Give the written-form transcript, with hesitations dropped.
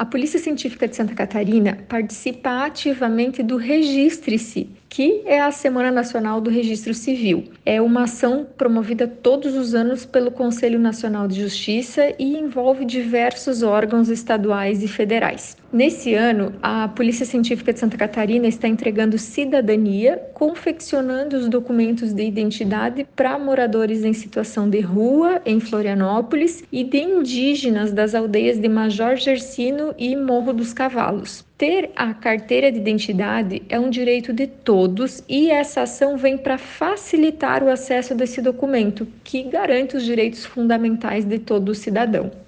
Polícia Científica de Santa Catarina participa ativamente do Registre-se, que é a Semana Nacional do Registro Civil. É uma ação promovida todos os anos pelo Conselho Nacional de Justiça e envolve diversos órgãos estaduais e federais. Nesse ano, a Polícia Científica de Santa Catarina está entregando cidadania, confeccionando os documentos de identidade para moradores em situação de rua em Florianópolis e de indígenas das aldeias de Major Gersino e Morro dos Cavalos. Ter a carteira de identidade é um direito de todos e essa ação vem para facilitar o acesso desse documento, que garante os direitos fundamentais de todo cidadão.